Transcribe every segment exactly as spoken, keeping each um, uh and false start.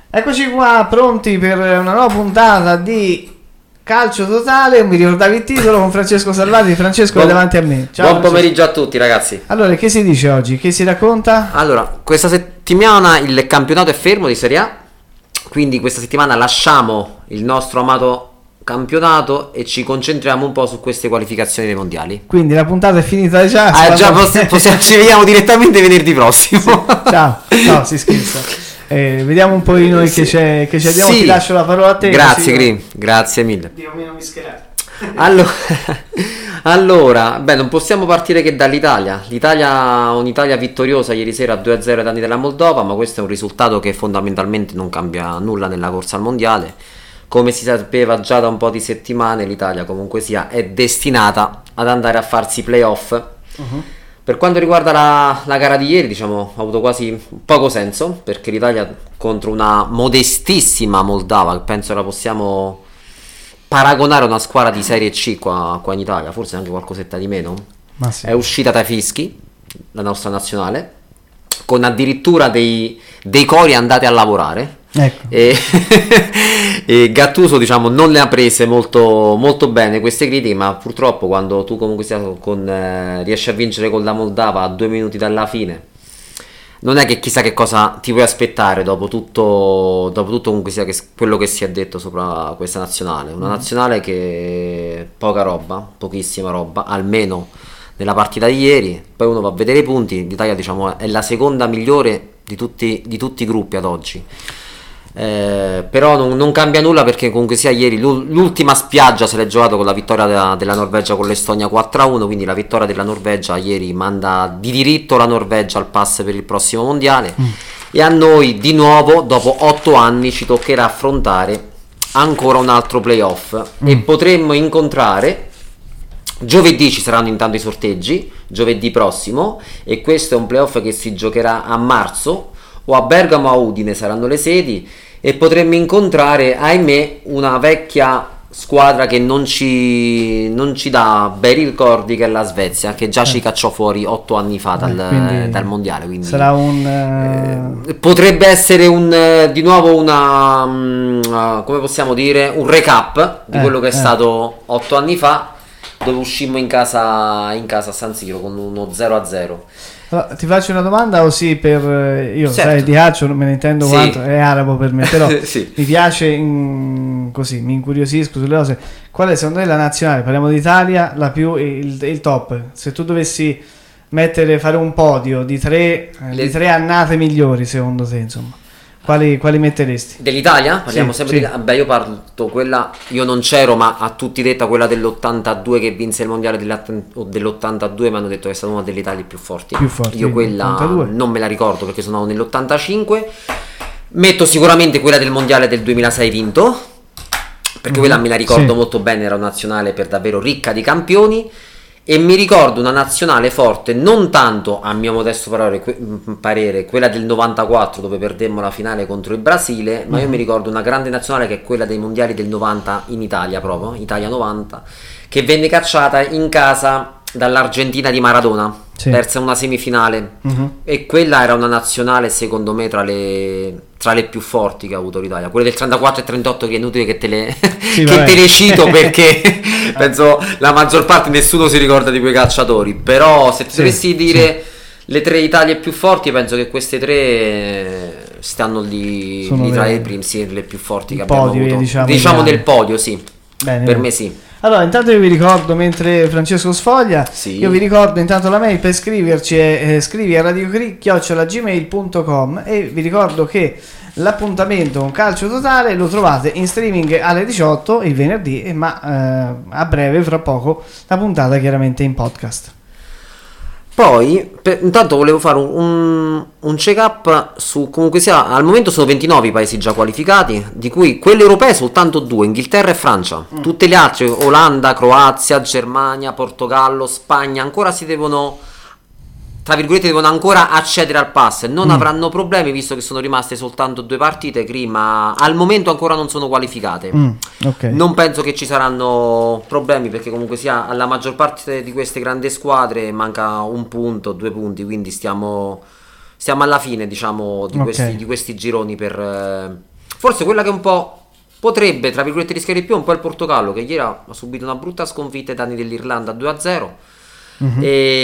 Eccoci qua, pronti per una nuova puntata di Calcio Totale. Mi ricordavi il titolo con Francesco Salvati. Francesco buon, è davanti a me. Ciao, buon pomeriggio a tutti ragazzi. Allora, che si dice oggi? Che si racconta? Allora, questa settimana il campionato è fermo di Serie A, quindi questa settimana lasciamo il nostro amato campionato e ci concentriamo un po' su queste qualificazioni dei mondiali. Quindi la puntata è finita già. Ah, già poss- possiamo, ci vediamo direttamente venerdì prossimo. Sì. Ciao, no, si scherza. Eh, vediamo un po' di noi sì. che c'è, che c'è. Sì. Ti lascio la parola a te. Grazie Green, grazie mille. Dio mio, mi scherzo. Allora, allora, beh, non possiamo partire che dall'Italia. L'Italia, un'Italia vittoriosa ieri sera due a zero ai danni della Moldova, ma questo è un risultato che fondamentalmente non cambia nulla nella corsa al mondiale. Come si sapeva già da un po' di settimane, l'Italia comunque sia è destinata ad andare a farsi playoff. Uh-huh. Per quanto riguarda la, la gara di ieri, diciamo, ha avuto quasi poco senso, perché l'Italia contro una modestissima Moldova, che penso la possiamo paragonare a una squadra di Serie C qua, qua in Italia, forse anche qualcosetta di meno, ma sì. È uscita dai fischi, la nostra nazionale, con addirittura dei, dei cori andati a lavorare. Ecco. E, e Gattuso, diciamo, non le ha prese molto, molto bene queste critiche, ma purtroppo quando tu comunque sia con, eh, riesci a vincere con la Moldava a due minuti dalla fine, non è che chissà che cosa ti puoi aspettare dopo tutto, dopo tutto comunque sia che, quello che si è detto sopra questa nazionale. Una mm. nazionale che poca roba, pochissima roba, almeno nella partita di ieri. Poi uno va a vedere i punti, l'Italia, diciamo, è la seconda migliore di tutti, di tutti i gruppi ad oggi. Eh, però non, non cambia nulla, perché comunque sia ieri l'ultima spiaggia se l'è giocato con la vittoria della, della Norvegia con l'Estonia quattro a uno, quindi la vittoria della Norvegia ieri manda di diritto la Norvegia al pass per il prossimo mondiale. mm. E a noi di nuovo dopo otto anni ci toccherà affrontare ancora un altro playoff. mm. E potremmo incontrare giovedì, ci saranno intanto i sorteggi giovedì prossimo, e questo è un playoff che si giocherà a marzo, o a Bergamo o a Udine saranno le sedi, e potremmo incontrare, ahimè, una vecchia squadra che non ci, non ci dà bei ricordi, che è la Svezia, che già eh. ci cacciò fuori otto anni fa dal, eh, dal mondiale, quindi sarà un uh... eh, potrebbe essere un di nuovo una uh, come possiamo dire, un recap di eh, quello che è eh. stato otto anni fa, dove uscimmo in casa in casa a San Siro con uno zero a zero. Allora, ti faccio una domanda così per io, certo. sai, di calcio non me ne intendo sì. quanto, è arabo per me, però sì. mi piace in, così, mi incuriosisco sulle cose. Qual è secondo te la nazionale? Parliamo d'Italia, la più il, il top. Se tu dovessi mettere, fare un podio di tre, Le... di tre annate migliori, secondo te, insomma, quali, quali metteresti? Dell'Italia? Parliamo sì, sempre sì. di... Beh, io parto quella, io non c'ero, ma a tutti detta quella dell'ottantadue che vinse il mondiale dell'ottantadue, mi hanno detto che è stata una delle Italie più forti. Più forti io quella ottantadue non me la ricordo perché sono nell'ottantacinque. Metto sicuramente quella del mondiale del duemilasei vinto, perché mm-hmm. quella me la ricordo sì. molto bene, era una nazionale per davvero ricca di campioni. E mi ricordo una nazionale forte, non tanto a mio modesto parere, que- parere quella del novantaquattro, dove perdemmo la finale contro il Brasile, ma mm-hmm. io mi ricordo una grande nazionale che è quella dei mondiali del novanta in Italia, proprio Italia novanta, che venne cacciata in casa dall'Argentina di Maradona, sì. persa una semifinale, mm-hmm. e quella era una nazionale secondo me tra le, tra le più forti che ha avuto l'Italia. Quelle del trentaquattro e trentotto che è inutile che te le, sì, che te le cito, perché penso la maggior parte nessuno si ricorda di quei calciatori, però se ti sì, dovessi dire sì. le tre Italie più forti, penso che queste tre stanno lì, lì tra le prime, sì, le più forti che abbiamo podio, avuto, diciamo, diciamo del podio, sì. Bene, per bene. me sì. Allora, intanto io vi ricordo, mentre Francesco sfoglia, sì. io vi ricordo intanto la mail per scriverci è eh, scrivi a radiocri chiocciola gmail punto com, e vi ricordo che l'appuntamento con Calcio Totale lo trovate in streaming alle diciotto il venerdì, ma eh, a breve, fra poco, la puntata chiaramente in podcast. Poi, per, intanto volevo fare un, un, un check-up su, comunque sia, al momento sono ventinove i paesi già qualificati, di cui quelle europee soltanto due, Inghilterra e Francia. Mm. Tutte le altre, Olanda, Croazia, Germania, Portogallo, Spagna, ancora si devono, tra virgolette, devono ancora accedere al pass. Non mm. avranno problemi, visto che sono rimaste soltanto due partite, ma al momento ancora non sono qualificate. Mm. Okay. Non penso che ci saranno problemi, perché comunque sia alla maggior parte di queste grandi squadre manca un punto, due punti, quindi stiamo, stiamo alla fine, diciamo, di, okay. questi, di questi gironi per, Forse quella che un po' potrebbe, tra virgolette, rischiare di più è un po' il Portogallo, che ieri ha subito una brutta sconfitta ai danni dell'Irlanda due a zero. Mm-hmm.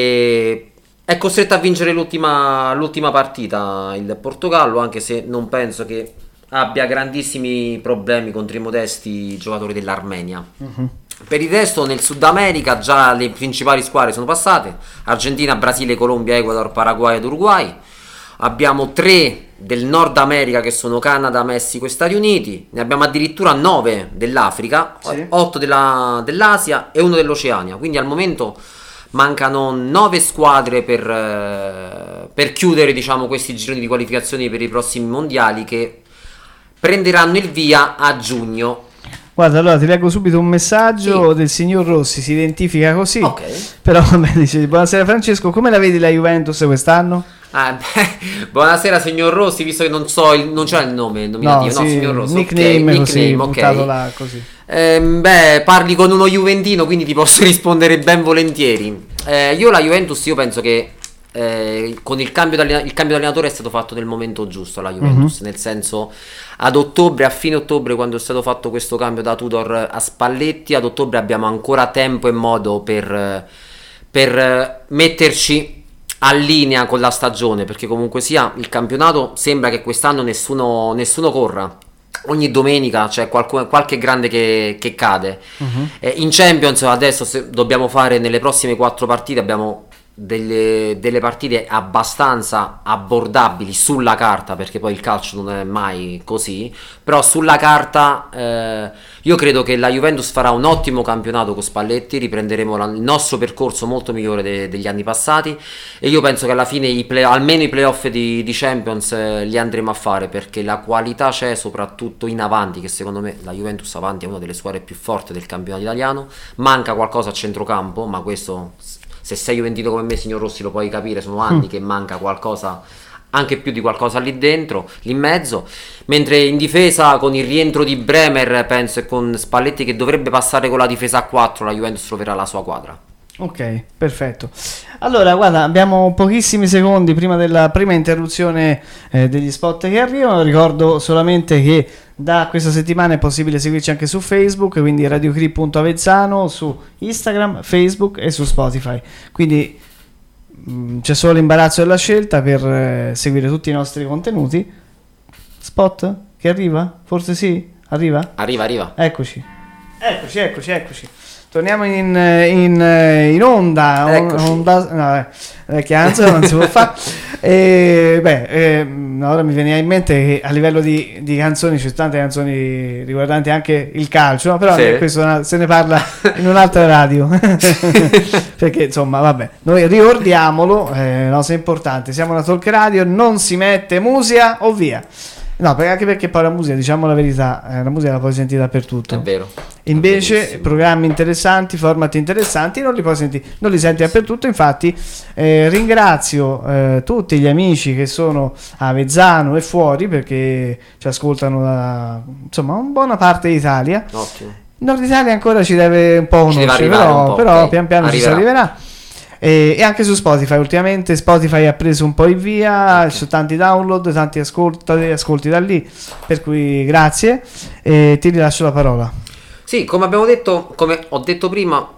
E è costretto a vincere l'ultima, l'ultima partita il Portogallo, anche se non penso che abbia grandissimi problemi contro i modesti giocatori dell'Armenia. Mm-hmm. Per il resto nel Sud America già le principali squadre sono passate: Argentina, Brasile, Colombia, Ecuador, Paraguay ed Uruguay. Abbiamo tre del Nord America che sono Canada, Messico e Stati Uniti. Ne abbiamo addirittura nove dell'Africa, sì. otto della, dell'Asia e uno dell'Oceania. Quindi al momento mancano nove squadre per, eh, per chiudere, diciamo, questi gironi di qualificazioni per i prossimi mondiali, che prenderanno il via a giugno. Guarda, allora ti leggo subito un messaggio, sì, del signor Rossi, si identifica così, okay. Però vabbè, dice: buonasera Francesco, come la vedi la Juventus quest'anno? Ah, beh, buonasera signor Rossi, visto che non so il, non c'è il nome il nominativo, no, no, sì, signor Rossi, nickname, okay, così, nickname, okay. Là, così. Eh, beh, parli con uno juventino, quindi ti posso rispondere ben volentieri. Eh, io la Juventus, io penso che eh, con il cambio il cambio d'allenatore è stato fatto nel momento giusto alla Juventus, mm-hmm. nel senso, ad ottobre, a fine ottobre, quando è stato fatto questo cambio da Tudor a Spalletti, ad ottobre abbiamo ancora tempo e modo per, per metterci a linea con la stagione, perché comunque sia il campionato sembra che quest'anno nessuno, nessuno corra. Ogni domenica c'è qualcuno, qualche grande che, che cade. Uh-huh. eh, in Champions adesso, se dobbiamo fare nelle prossime quattro partite, abbiamo delle, delle partite abbastanza abbordabili sulla carta, perché poi il calcio non è mai così, però sulla carta eh, io credo che la Juventus farà un ottimo campionato con Spalletti, riprenderemo la, il nostro percorso molto migliore de, degli anni passati, e io penso che alla fine i play, almeno i playoff di, di Champions eh, li andremo a fare, perché la qualità c'è soprattutto in avanti, che secondo me la Juventus avanti è una delle squadre più forti del campionato italiano. Manca qualcosa a centrocampo, ma questo, se sei juventino come me, signor Rossi, lo puoi capire, sono anni mm. che manca qualcosa, anche più di qualcosa lì dentro, lì in mezzo. Mentre in difesa, con il rientro di Bremer, penso, e con Spalletti che dovrebbe passare con la difesa a quattro, la Juventus troverà la sua quadra. Ok, perfetto. Allora, guarda, abbiamo pochissimi secondi prima della prima interruzione eh, degli spot che arrivano. Ricordo solamente che da questa settimana è possibile seguirci anche su Facebook, quindi radiocri punto avezzano, su Instagram, Facebook e su Spotify. Quindi mh, c'è solo l'imbarazzo della scelta per eh, seguire tutti i nostri contenuti. Spot che arriva? Forse sì? Arriva? Arriva, arriva. Eccoci. Eccoci, eccoci, eccoci. Torniamo in, in, in onda, onda no, eh, vecchia canzone non si può fare. E, beh, eh, ora mi veniva in mente che a livello di, di canzoni ci sono tante canzoni riguardanti anche il calcio, no? Però sì, questo se ne parla in un'altra radio. Perché insomma, vabbè, noi ricordiamolo, è una cosa importante, siamo una talk radio, non si mette musica o via. No, perché anche perché poi la musica, diciamo la verità, eh, la musica la puoi sentire dappertutto. È vero. Invece è programmi interessanti, format interessanti non li puoi sentire, non li senti dappertutto. Infatti eh, ringrazio eh, tutti gli amici che sono a Avezzano e fuori, perché ci ascoltano da, insomma, una buona parte d'Italia. Ottimo. Nord Italia ancora ci deve un po' conoscere, però, però okay, pian piano arriverà. Ci si arriverà. E, e anche su Spotify, ultimamente Spotify ha preso un po' il via, okay, ci sono tanti download, tanti ascolti, ascolti da lì, per cui grazie e ti rilascio la parola. Sì, come abbiamo detto, come ho detto prima,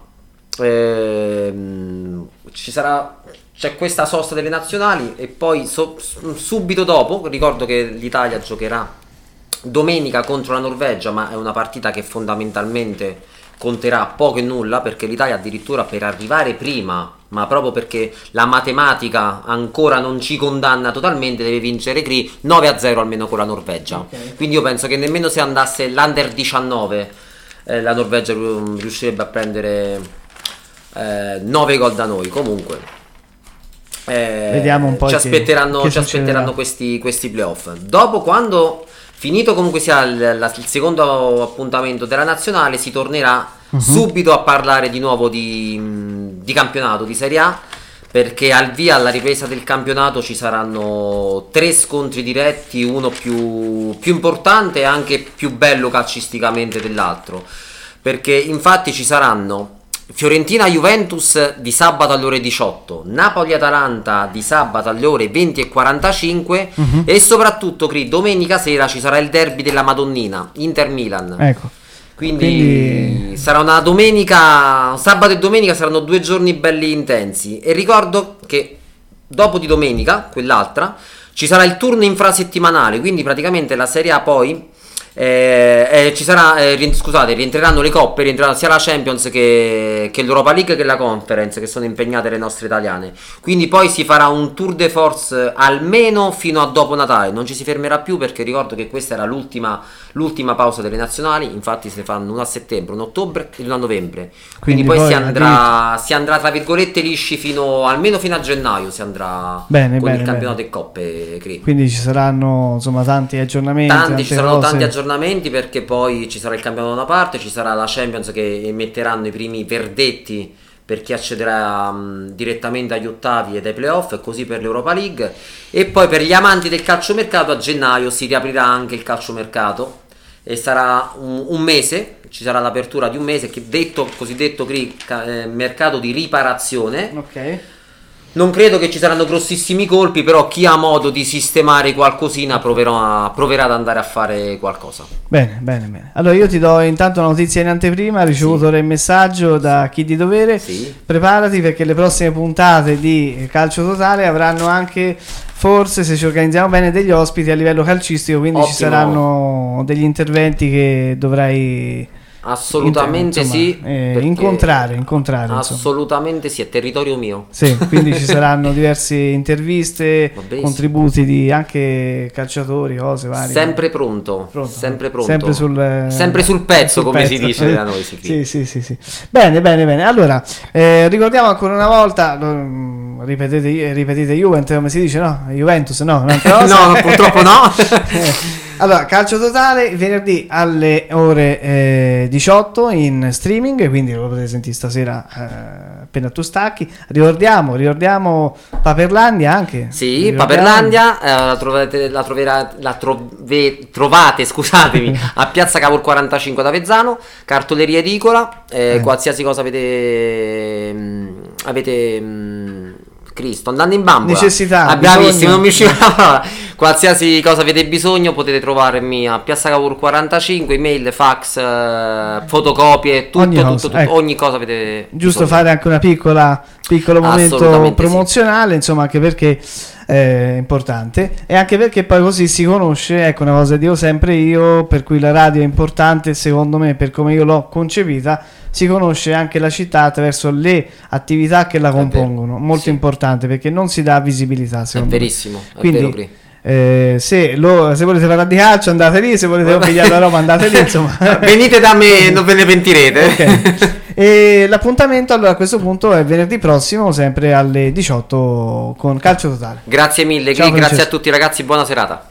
ehm, ci sarà, c'è questa sosta delle nazionali e poi so, subito dopo, ricordo che l'Italia giocherà domenica contro la Norvegia, ma è una partita che fondamentalmente conterà poco e nulla, perché l'Italia addirittura per arrivare prima, ma proprio perché la matematica ancora non ci condanna totalmente, deve vincere Cree nove a zero almeno con la Norvegia. Okay. Quindi io penso che nemmeno se andasse l'Under diciannove eh, la Norvegia riuscirebbe a prendere eh, nove gol da noi. Comunque eh, vediamo un po', ci aspetteranno, che ci aspetteranno questi, questi playoff. Dopo, quando finito comunque sia il, la, il secondo appuntamento della nazionale, si tornerà uh-huh. subito a parlare di nuovo di, di campionato, di Serie A, perché al via, alla ripresa del campionato, ci saranno tre scontri diretti, uno più, più importante e anche più bello calcisticamente dell'altro, perché infatti ci saranno Fiorentina-Juventus di sabato alle ore diciotto, Napoli-Atalanta di sabato alle ore venti e quarantacinque, uh-huh. e soprattutto Cri, domenica sera ci sarà il derby della Madonnina, Inter-Milan. Ecco. Quindi, Quindi sarà una domenica, sabato e domenica saranno due giorni belli intensi. E ricordo che dopo di domenica, quell'altra, ci sarà il turno infrasettimanale, quindi praticamente la Serie A poi eh, eh, ci sarà, eh, ri- scusate, rientreranno le coppe, rientreranno sia la Champions che, che l'Europa League che la Conference, che sono impegnate le nostre italiane. Quindi poi si farà un tour de force almeno fino a dopo Natale, non ci si fermerà più, perché ricordo che questa era l'ultima, l'ultima pausa delle nazionali. Infatti se fanno una a settembre, un a ottobre e una a novembre, quindi, quindi poi, poi si andrà si andrà tra virgolette lisci fino almeno fino a gennaio, si andrà bene, con bene, il campionato bene. e coppe, credo. Quindi ci saranno insomma tanti aggiornamenti, tanti ci saranno cose. tanti aggiornamenti, perché poi ci sarà il campionato da una parte, ci sarà la Champions che emetteranno i primi verdetti per chi accederà um, direttamente agli ottavi e ai playoff, e così per l'Europa League. E poi per gli amanti del calciomercato a gennaio si riaprirà anche il calciomercato, e sarà un, un mese, ci sarà l'apertura di un mese, che detto cosiddetto eh, mercato di riparazione. Ok. Non credo che ci saranno grossissimi colpi, però chi ha modo di sistemare qualcosina proverà, proverà ad andare a fare qualcosa. Bene, bene, bene. Allora io ti do intanto una notizia in anteprima, ricevuto sì. il messaggio da chi di dovere. Sì. Preparati, perché le prossime puntate di Calcio Totale avranno anche, forse se ci organizziamo bene, degli ospiti a livello calcistico, quindi Ottimo. Ci saranno degli interventi che dovrai... Assolutamente insomma, sì, eh, incontrare, incontrare assolutamente insomma. Sì, è territorio mio. Sì, quindi ci saranno diverse interviste, contributi di anche calciatori, cose varie. Sempre pronto, pronto. sempre pronto, sempre sul, sempre sul pezzo, sul come pezzo. Si dice da noi. Si sì, sì, sì, sì. Bene, bene, bene. Allora, eh, ricordiamo ancora una volta, lo, ripetete, ripetete Juventus, come si dice, no? Juventus, no? No, purtroppo no. Allora, Calcio Totale venerdì alle ore eh, diciotto in streaming, quindi lo potete sentire stasera eh, appena tu stacchi. Ricordiamo, ricordiamo Paperlandia anche. Sì, Paperlandia eh, la, trovate, la, troverà, la trove, trovate scusatemi, a Piazza Cavour quarantacinque ad Avezzano, cartoleria edicola, eh, eh. qualsiasi cosa avete... Mh, avete mh, Cristo, andando in bambola, necessità, ah, bravissimo, non mi usciva la parola. Qualsiasi cosa avete bisogno potete trovarmi a Piazza Cavour quarantacinque, email, fax, eh, fotocopie, tutto, ogni tutto, cosa, tutto, ecco. ogni cosa avete giusto bisogno. Fare anche una piccola piccolo momento promozionale, sì. Insomma, anche perché è importante, e anche perché poi così si conosce, ecco, una cosa che dico sempre io, per cui la radio è importante, secondo me, per come io l'ho concepita, si conosce anche la città attraverso le attività che la compongono, molto sì. importante, perché non si dà visibilità, secondo è verissimo, me. È Quindi, vero, eh, se, lo, se volete parlare di calcio andate lì, se volete pigliare la roba andate lì, insomma. Venite da me, non ve ne pentirete. Okay. E l'appuntamento allora a questo punto è venerdì prossimo, sempre alle diciotto con Calcio Totale. Grazie mille, Ciao, grazie a tutti ragazzi, buona serata.